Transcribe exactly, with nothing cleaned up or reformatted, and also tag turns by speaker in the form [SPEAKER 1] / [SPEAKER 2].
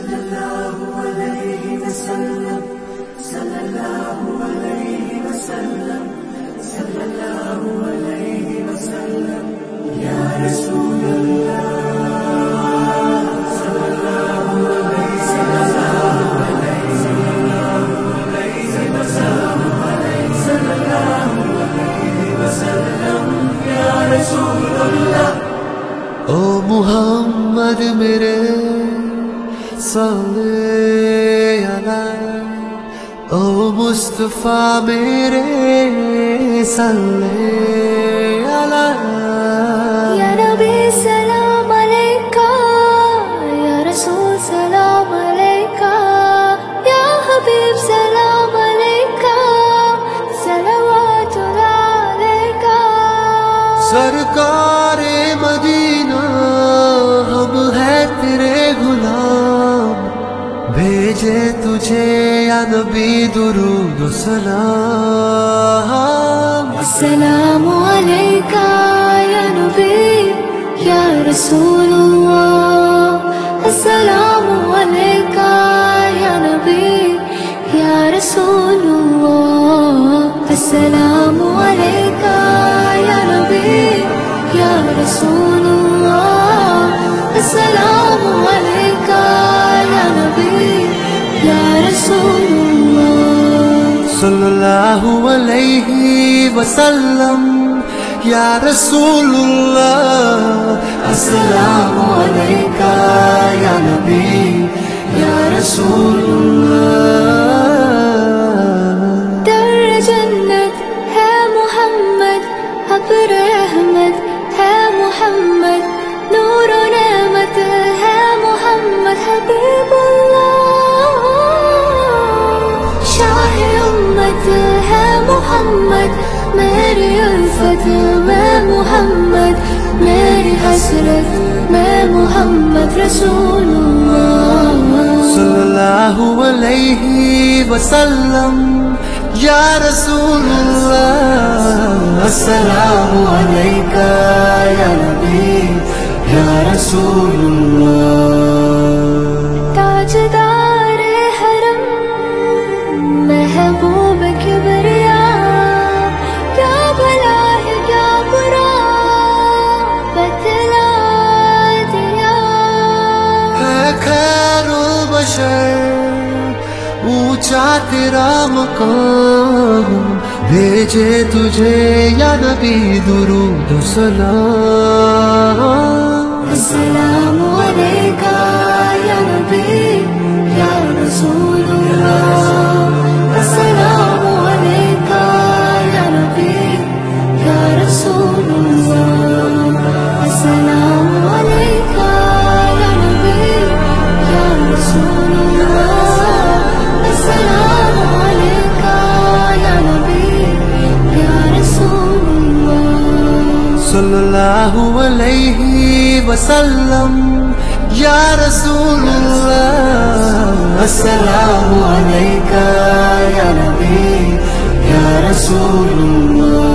[SPEAKER 1] صلی اللہ علیہ وسلم صلی اللہ علیہ وسلم صلی اللہ علیہ وسلم یا رسول اللہ صلی اللہ علیہ وسلم یا رسول اللہ.
[SPEAKER 2] او محمد میرے صلی علیہ، او مصطفیٰ میرے صلی علیہ.
[SPEAKER 3] یا نبی سلام علیکہ، یا رسول سلام علیکہ، یا حبیب سلام علیکہ، صلوات اللہ علیکہ.
[SPEAKER 2] سرکار مدینہ ہم ہیں تیرے غلام، بھیجے تجھے یا نبی درود و سلام.
[SPEAKER 3] السلام علیکہ یا نبی یا رسول اللہ، السلام علیکہ یا نبی یا رسول اللہ، السلام علیکہ یا نبی یا رسول اللہ، السلام علیکہ یا نبی یا رسول اللہ.
[SPEAKER 2] صلی اللہ علیہ وسلم یا رسول اللہ، السلام علیکہ یا نبی یا رسول اللہ.
[SPEAKER 3] در جنت ہے محمد، ابر رحمت ہے محمد، نور و نعمت ہے محمد حبیب اللہ. شاہ امت ہے محمد، میری الفت میں محمد، میری حسرت میں محمد رسول اللہ.
[SPEAKER 2] صلی اللہ علیہ وسلم یا رسول اللہ، السلام علیکہ یا نبی یا رسول اللہ.
[SPEAKER 3] تاجدار حرم محبوب کبریا، کیا بھلا ہے کیا برا بتلا دیا.
[SPEAKER 2] ہے خیر البشر اونچا تیرا مقام، بھیجے تجھے یا نبی درود و سلام.
[SPEAKER 3] السلام علیکہ یا نبی یا رسول اللہ، السلام علیکہ یا نبی یا رسول اللہ، السلام علیکہ یا نبی یا رسول اللہ، السلام علیکہ یا نبی یا رسول اللہ.
[SPEAKER 2] صلی اللہ علیہ وسلم یا رسول اللہ، السلام علیکہ یا نبی یا رسول اللہ.